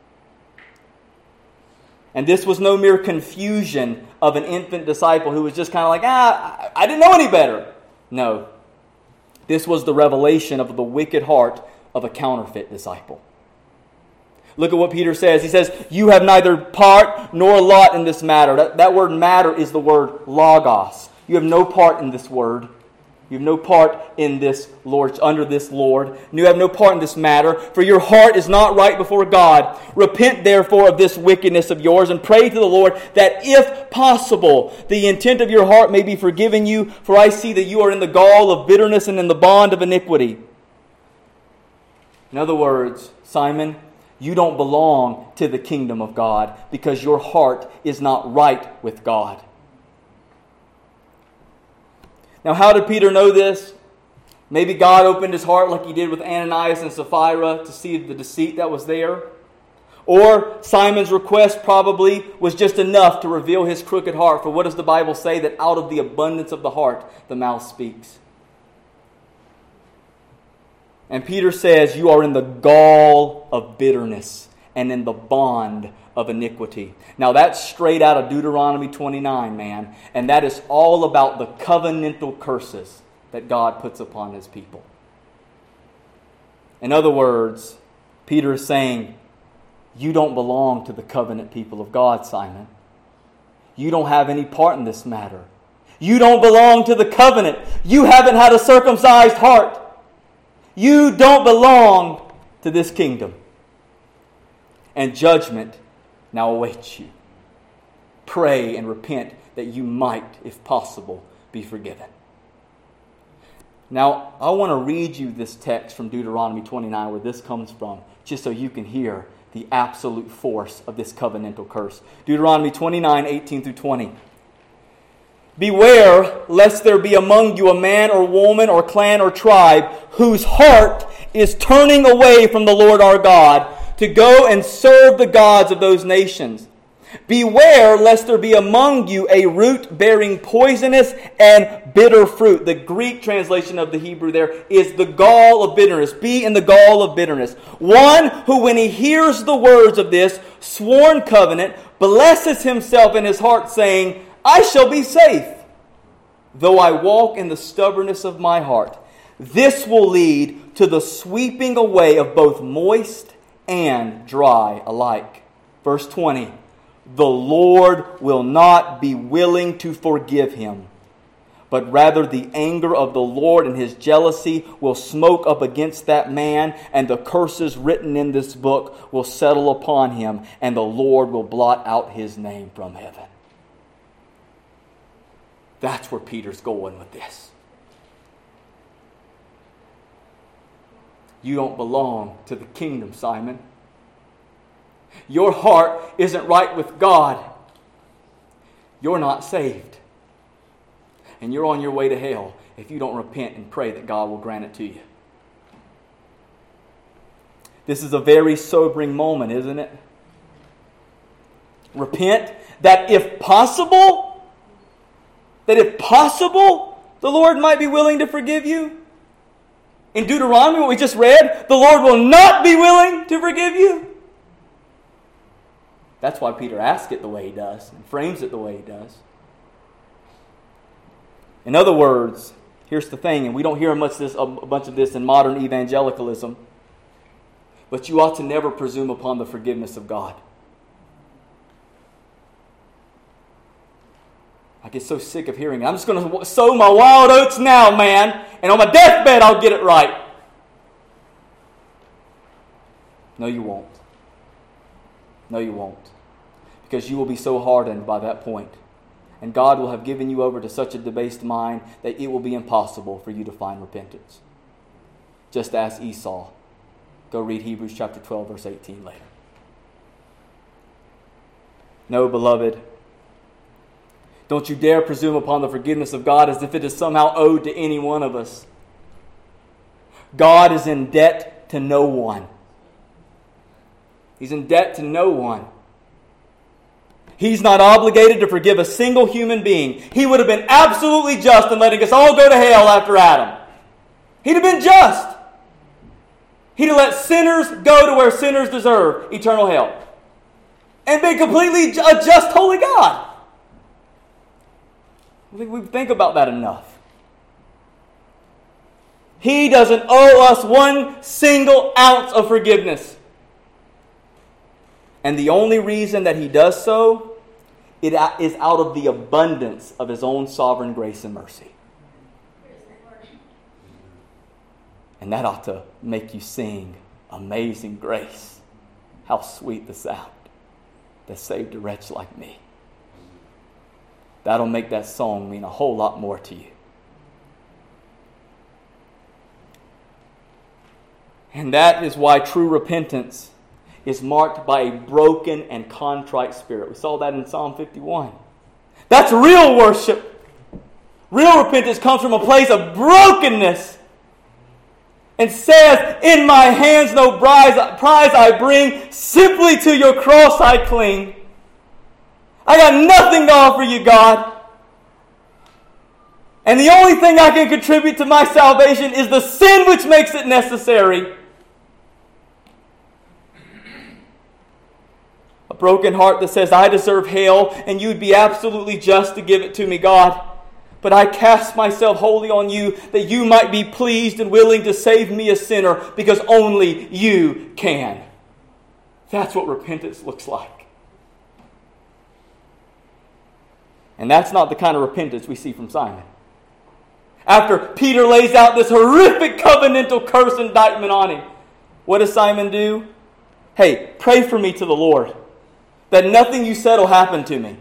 And this was no mere confusion of an infant disciple who was just kind of like, ah, I didn't know any better. No. This was the revelation of the wicked heart of a counterfeit disciple. Look at what Peter says. He says, "You have neither part nor lot in this matter." That, that word matter is the word logos. You have no part in this word. You have no part in this Lord, under this Lord. And you have no part in this matter, for your heart is not right before God. Repent therefore of this wickedness of yours, and pray to the Lord that, if possible, the intent of your heart may be forgiven you. For I see that you are in the gall of bitterness and in the bond of iniquity. In other words, Simon, you don't belong to the kingdom of God because your heart is not right with God. Now, how did Peter know this? Maybe God opened his heart like he did with Ananias and Sapphira to see the deceit that was there. Or Simon's request probably was just enough to reveal his crooked heart. For what does the Bible say? That out of the abundance of the heart, the mouth speaks. And Peter says, you are in the gall of bitterness and in the bond of iniquity. Now that's straight out of Deuteronomy twenty-nine, man. And that is all about the covenantal curses that God puts upon His people. In other words, Peter is saying, you don't belong to the covenant people of God, Simon. You don't have any part in this matter. You don't belong to the covenant. You haven't had a circumcised heart. You don't belong to this kingdom. And judgment now awaits you. Pray and repent that you might, if possible, be forgiven. Now, I want to read you this text from Deuteronomy twenty-nine, where this comes from, just so you can hear the absolute force of this covenantal curse. Deuteronomy twenty-nine, eighteen through twenty. Beware lest there be among you a man or woman or clan or tribe whose heart is turning away from the Lord our God to go and serve the gods of those nations. Beware lest there be among you a root bearing poisonous and bitter fruit. The Greek translation of the Hebrew there is the gall of bitterness. Be in the gall of bitterness. One who, when he hears the words of this sworn covenant, blesses himself in his heart, saying, I shall be safe, though I walk in the stubbornness of my heart. This will lead to the sweeping away of both moist and dry alike. Verse twenty. The Lord will not be willing to forgive him, but rather the anger of the Lord and his jealousy will smoke up against that man, and the curses written in this book will settle upon him, and the Lord will blot out his name from heaven. That's where Peter's going with this. You don't belong to the kingdom, Simon. Your heart isn't right with God. You're not saved. And you're on your way to hell if you don't repent and pray that God will grant it to you. This is a very sobering moment, isn't it? Repent that if possible, that if possible, the Lord might be willing to forgive you. In Deuteronomy, what we just read, the Lord will not be willing to forgive you. That's why Peter asks it the way he does and frames it the way he does. In other words, here's the thing, and we don't hear much this, a bunch of this in modern evangelicalism, but you ought to never presume upon the forgiveness of God. I get so sick of hearing it. I'm just going to sow my wild oats now, man, and on my deathbed I'll get it right. No, you won't. No, you won't. Because you will be so hardened by that point. And God will have given you over to such a debased mind that it will be impossible for you to find repentance. Just ask Esau. Go read Hebrews chapter twelve, verse eighteen later. No, beloved, don't you dare presume upon the forgiveness of God as if it is somehow owed to any one of us. God is in debt to no one. He's in debt to no one. He's not obligated to forgive a single human being. He would have been absolutely just in letting us all go to hell after Adam. He'd have been just. He'd have let sinners go to where sinners deserve, eternal hell. And been completely a just, holy God. I think we think about that enough. He doesn't owe us one single ounce of forgiveness. And the only reason that he does so, it is out of the abundance of his own sovereign grace and mercy. And that ought to make you sing, Amazing Grace. How sweet the sound that saved a wretch like me. That'll make that song mean a whole lot more to you. And that is why true repentance is marked by a broken and contrite spirit. We saw that in Psalm fifty-one. That's real worship. Real repentance comes from a place of brokenness and says, in my hands no prize, prize I bring, simply to your cross I cling. I got nothing to offer you, God. And the only thing I can contribute to my salvation is the sin which makes it necessary. A broken heart that says, I deserve hell, and you'd be absolutely just to give it to me, God. But I cast myself wholly on you, that you might be pleased and willing to save me a sinner, because only you can. That's what repentance looks like. And that's not the kind of repentance we see from Simon. After Peter lays out this horrific covenantal curse indictment on him, what does Simon do? Hey, pray for me to the Lord, that nothing you said will happen to me.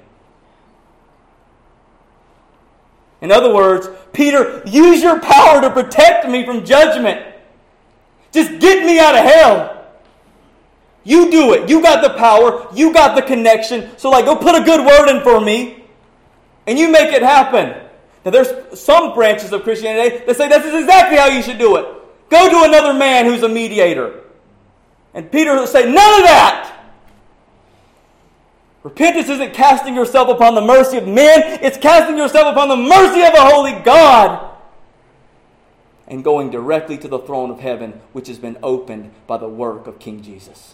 In other words, Peter, use your power to protect me from judgment. Just get me out of hell. You do it. You got the power. You got the connection. So like, go put a good word in for me. And you make it happen. Now there's some branches of Christianity that say this is exactly how you should do it. Go to another man who's a mediator. And Peter will say, none of that. Repentance isn't casting yourself upon the mercy of men. It's casting yourself upon the mercy of a holy God. And going directly to the throne of heaven, which has been opened by the work of King Jesus.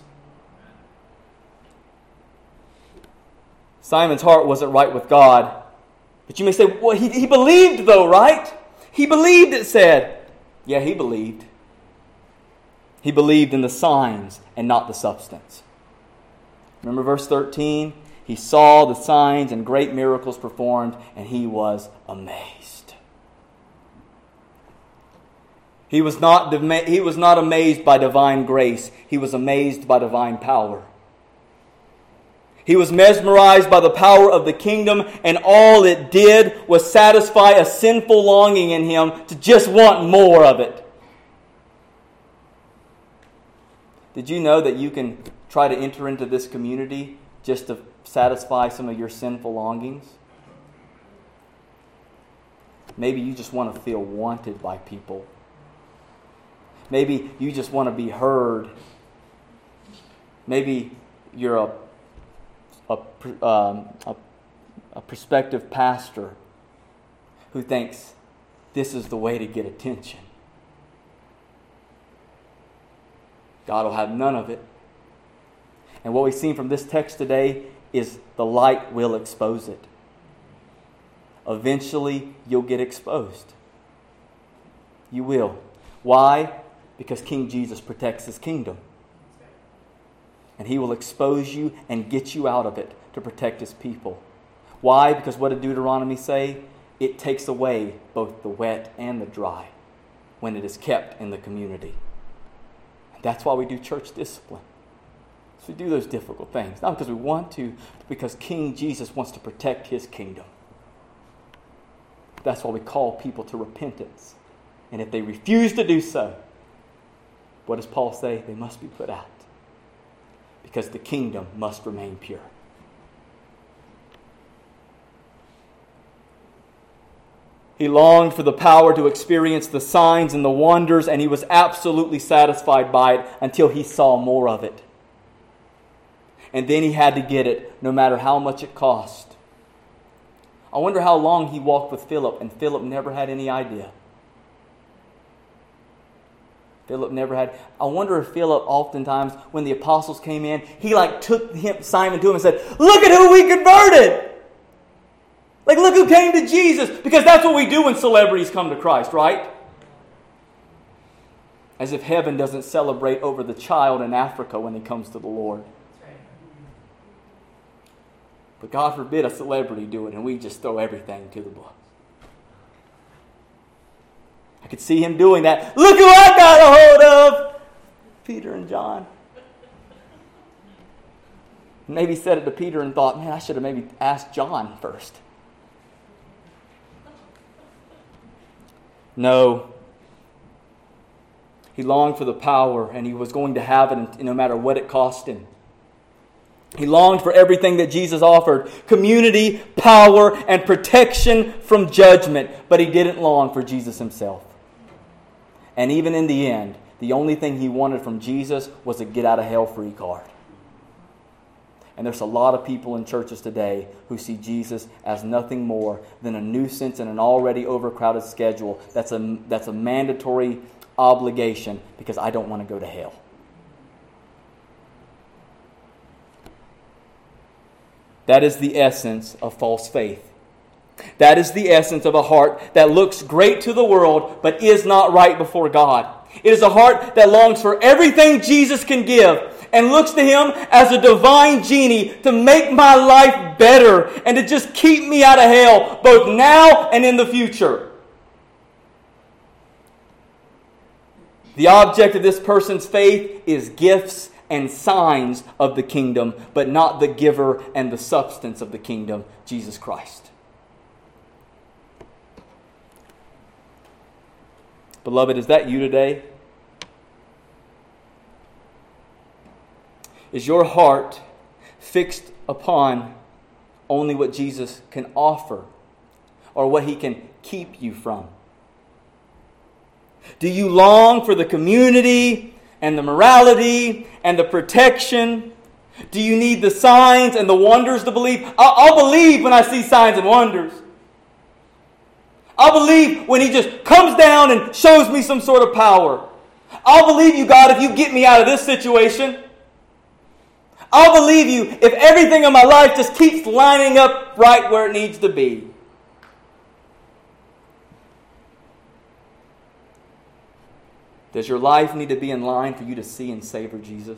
Simon's heart wasn't right with God. But you may say, well, he, he believed though, right? He believed, it said. Yeah, he believed. He believed in the signs and not the substance. Remember verse thirteen? He saw the signs and great miracles performed, and he was amazed. He was not, he was not amazed by divine grace. He was amazed by divine power. He was mesmerized by the power of the kingdom, and all it did was satisfy a sinful longing in him to just want more of it. Did you know that you can try to enter into this community just to satisfy some of your sinful longings? Maybe you just want to feel wanted by people. Maybe you just want to be heard. Maybe you're a a, um, a, a prospective pastor who thinks this is the way to get attention. God will have none of it. And what we've seen from this text today is the light will expose it. Eventually, you'll get exposed. You will. Why? Because King Jesus protects His kingdom. And He will expose you and get you out of it to protect His people. Why? Because what did Deuteronomy say? It takes away both the wet and the dry when it is kept in the community. And that's why we do church discipline. So we do those difficult things. Not because we want to, but because King Jesus wants to protect His kingdom. That's why we call people to repentance. And if they refuse to do so, what does Paul say? They must be put out. Because the kingdom must remain pure. He longed for the power to experience the signs and the wonders, and he was absolutely satisfied by it until he saw more of it. And then he had to get it, no matter how much it cost. I wonder how long he walked with Philip, and Philip never had any idea. Philip never had. I wonder if Philip oftentimes, when the apostles came in, he like took him, Simon to him and said, "Look at who we converted! Like, look who came to Jesus!" Because that's what we do when celebrities come to Christ, right? As if heaven doesn't celebrate over the child in Africa when he comes to the Lord. But God forbid a celebrity do it and we just throw everything to the bull. I could see him doing that. Look who I got a hold of! Peter and John. Maybe said it to Peter and thought, man, I should have maybe asked John first. No. He longed for the power and he was going to have it no matter what it cost him. He longed for everything that Jesus offered. Community, power, and protection from judgment. But he didn't long for Jesus himself. And even in the end, the only thing he wanted from Jesus was a get out of hell free card. And there's a lot of people in churches today who see Jesus as nothing more than a nuisance in an already overcrowded schedule. That's a, that's a mandatory obligation because I don't want to go to hell. That is the essence of false faith. That is the essence of a heart that looks great to the world but is not right before God. It is a heart that longs for everything Jesus can give, and looks to Him as a divine genie to make my life better and to just keep me out of hell, both now and in the future. The object of this person's faith is gifts and signs of the kingdom, but not the giver and the substance of the kingdom, Jesus Christ. Beloved, is that you today? Is your heart fixed upon only what Jesus can offer or what He can keep you from? Do you long for the community and the morality and the protection? Do you need the signs and the wonders to believe? I'll, I'll believe when I see signs and wonders. I'll believe when He just comes down and shows me some sort of power. I'll believe you, God, if you get me out of this situation. I'll believe you if everything in my life just keeps lining up right where it needs to be. Does your life need to be in line for you to see and savor Jesus?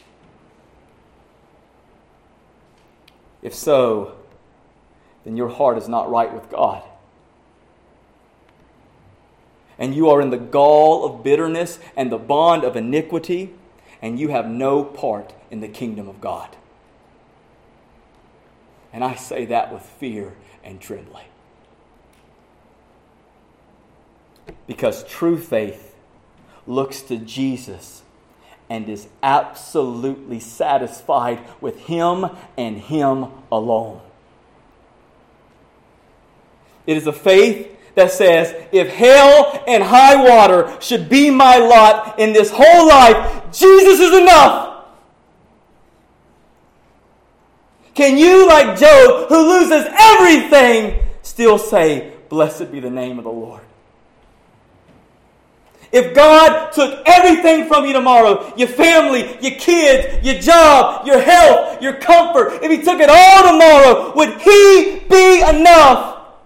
If so, then your heart is not right with God. And you are in the gall of bitterness and the bond of iniquity, and you have no part in the kingdom of God. And I say that with fear and trembling. Because true faith looks to Jesus and is absolutely satisfied with Him and Him alone. It is a faith that says, if hell and high water should be my lot in this whole life, Jesus is enough. Can you, like Job, who loses everything, still say, blessed be the name of the Lord? If God took everything from you tomorrow, your family, your kids, your job, your health, your comfort, if He took it all tomorrow, would He be enough?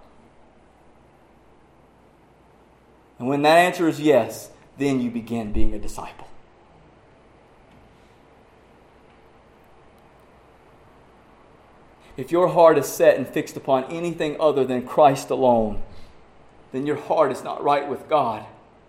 And when that answer is yes, then you begin being a disciple. If your heart is set and fixed upon anything other than Christ alone, then your heart is not right with God.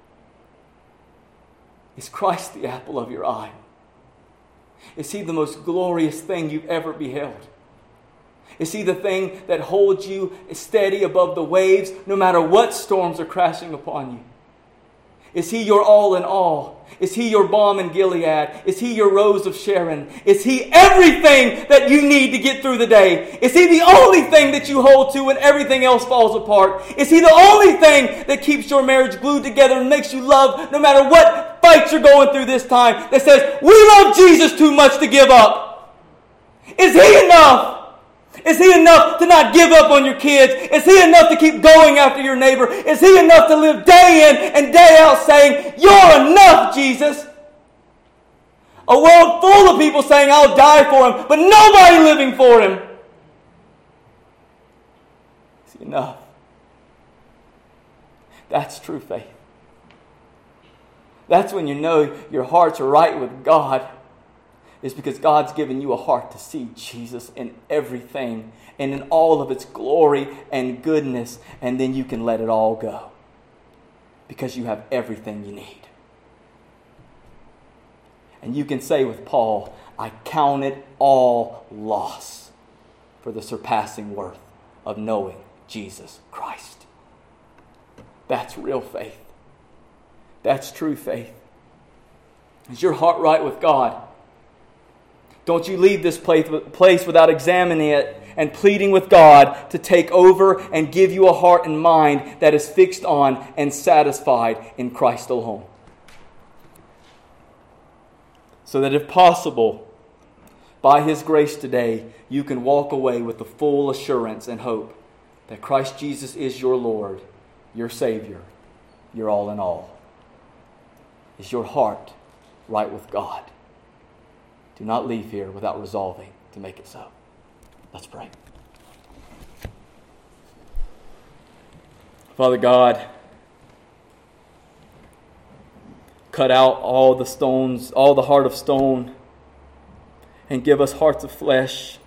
Is Christ the apple of your eye? Is He the most glorious thing you've ever beheld? Is He the thing that holds you steady above the waves no matter what storms are crashing upon you? Is He your all in all? Is He your balm in Gilead? Is He your rose of Sharon? Is He everything that you need to get through the day? Is He the only thing that you hold to when everything else falls apart? Is He the only thing that keeps your marriage glued together and makes you love no matter what fight you're going through this time, that says, we love Jesus too much to give up? Is He enough? Is He enough to not give up on your kids? Is He enough to keep going after your neighbor? Is He enough to live day in and day out saying, you're enough, Jesus? A world full of people saying, I'll die for Him, but nobody living for Him. Is He enough? That's true faith. That's when you know your hearts are right with God. Is because God's given you a heart to see Jesus in everything and in all of its glory and goodness, and then you can let it all go because you have everything you need. And you can say with Paul, I count it all loss for the surpassing worth of knowing Jesus Christ. That's real faith. That's true faith. Is your heart right with God? Don't you leave this place without examining it and pleading with God to take over and give you a heart and mind that is fixed on and satisfied in Christ alone. So that if possible, by His grace today, you can walk away with the full assurance and hope that Christ Jesus is your Lord, your Savior, your all in all. Is your heart right with God? Do not leave here without resolving to make it so. Let's pray. Father God, cut out all the stones, all the heart of stone and give us hearts of flesh.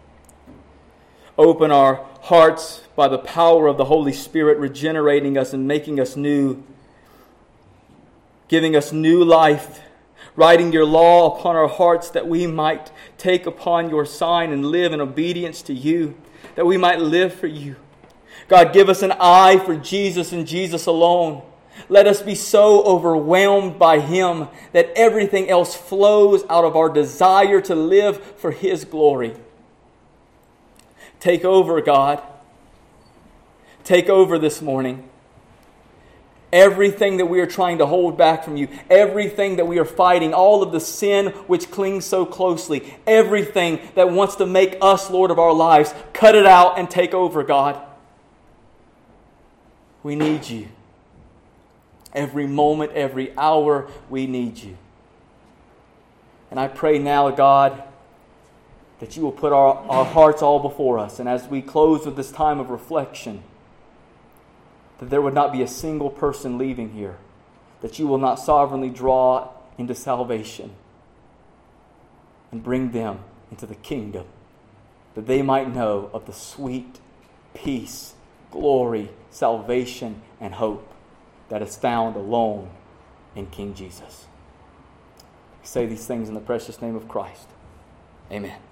Open our hearts by the power of the Holy Spirit, regenerating us and making us new, giving us new life, writing your law upon our hearts that we might take upon your sign and live in obedience to you, that we might live for you. God, give us an eye for Jesus and Jesus alone. Let us be so overwhelmed by Him that everything else flows out of our desire to live for His glory. Take over, God. Take over this morning. Everything that we are trying to hold back from you, everything that we are fighting, all of the sin which clings so closely, everything that wants to make us Lord of our lives, cut it out and take over, God. We need you. Every moment, every hour, we need you. And I pray now, God, that you will put our, our hearts all before us. And as we close with this time of reflection, that there would not be a single person leaving here that you will not sovereignly draw into salvation and bring them into the kingdom, that they might know of the sweet peace, glory, salvation, and hope that is found alone in King Jesus. We say these things in the precious name of Christ. Amen.